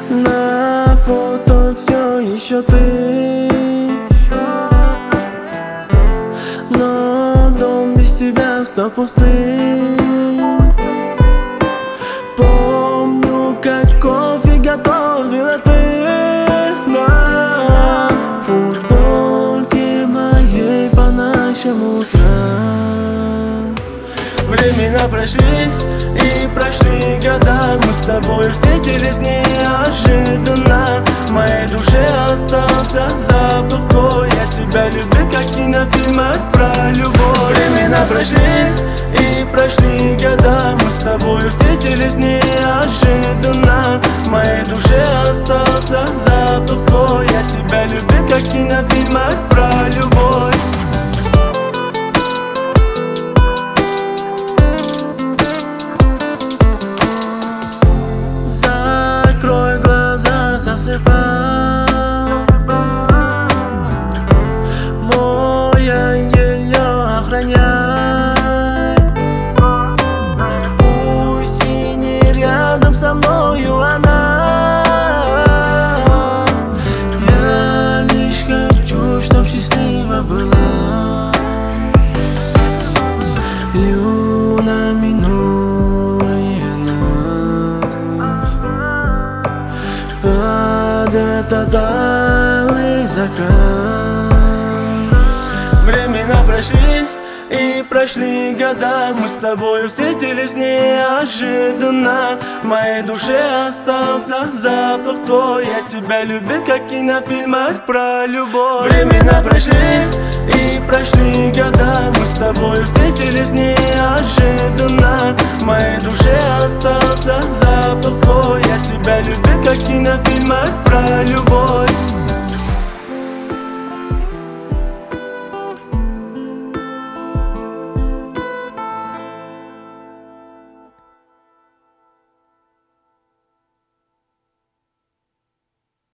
На фото все еще ты, но дом без тебя стал пустым. Помню, как кофе готовила ты на футболке моей по нашим утрам. Времена прошли и прошли года, мы с тобой встретились неожиданно. В моей душе остался запах твой, я тебя люблю, как в кинофильмах про любовь. Времена прошли и прошли года, мы с тобой встретились неожиданно. В моей душе остался запах твой, я тебя люблю, как в кинофильмах про любовь. Закрой глаза, засыпай, мой ангел, ее охраняй. Пусть и не рядом со мною она, я лишь хочу, чтоб счастлива была. Луна минует нас под этот алый закат. Времена прошли и прошли года, мы с тобой встретились неожиданно. В моей душе остался запах твой, я тебя люблю, как в кинофильмах про любовь. Времена прошли и прошли года, мы с тобой встретились неожиданно. В моей душе остался запах твой, я тебя люблю, как в кинофильмах про любовь.